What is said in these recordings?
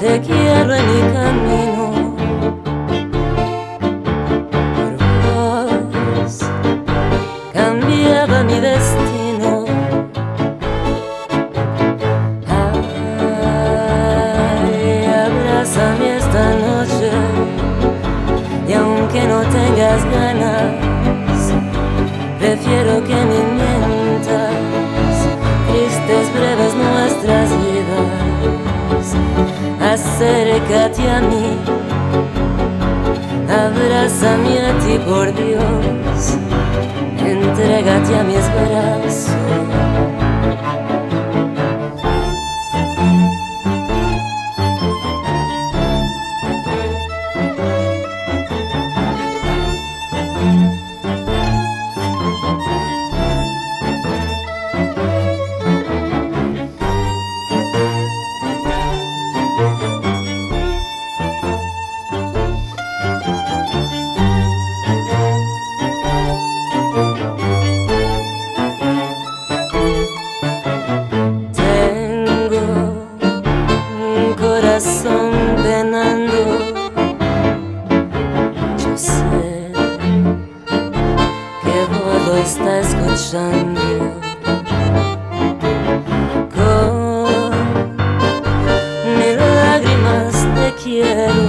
Te quiero en mi camino, por vos cambiaba mi destino. Ay, abrázame esta noche, y aunque no tengas ganas, prefiero que me mientas. Tristes, breves nuestras vidas, acércate a mí, abrázame a ti, por Dios, entrégate a mis brazos. Corazón penando, yo sé que vos lo estás escuchando. Con mis lágrimas te quiero,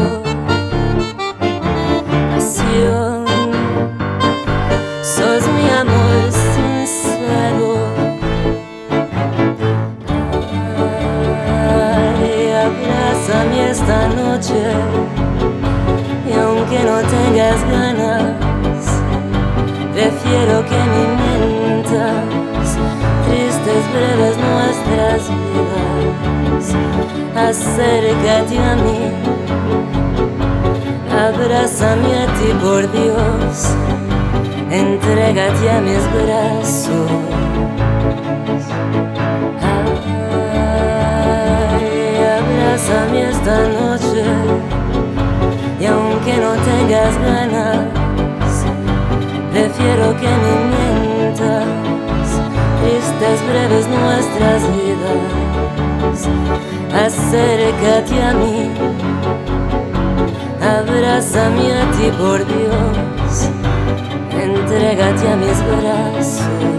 pasión, sos mi amor sincero. Abrázame esta noche, y aunque no tengas ganas, prefiero que me mientas. Tristes, breves nuestras vidas, acércate a mí, abrázame a ti, por Dios, entrégate a mis brazos. Abrázame esta noche, y aunque no tengas ganas, prefiero que me mientas. Tristes, breves nuestras vidas, acércate a mí, abrázame a ti, por Dios, entrégate a mis brazos.